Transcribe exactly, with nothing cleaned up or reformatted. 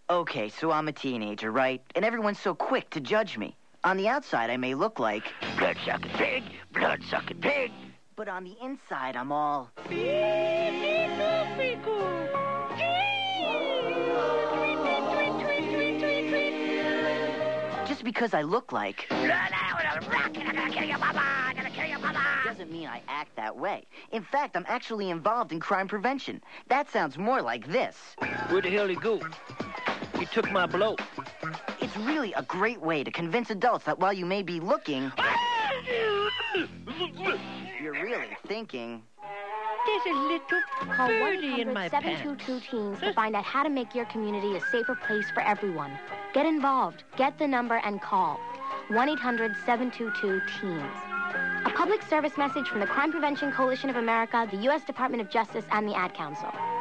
Okay, so I'm a teenager, right? And everyone's so quick to judge me. On the outside, I may look like... blood-sucking pig, blood-sucking pig. But on the inside, I'm all... Just because I look like... doesn't mean I act that way. In fact, I'm actually involved in crime prevention. That sounds more like this. Where the hell he go? He took my blow. It's really a great way to convince adults that while you may be looking... you're really thinking... There's a little Call birdie in my one eight hundred seven two two pants. teens to find out how to make your community a safer place for everyone. Get involved. Get the number and call. one eight hundred seven two two teens. A public service message from the Crime Prevention Coalition of America, the U S Department of Justice, and the Ad Council.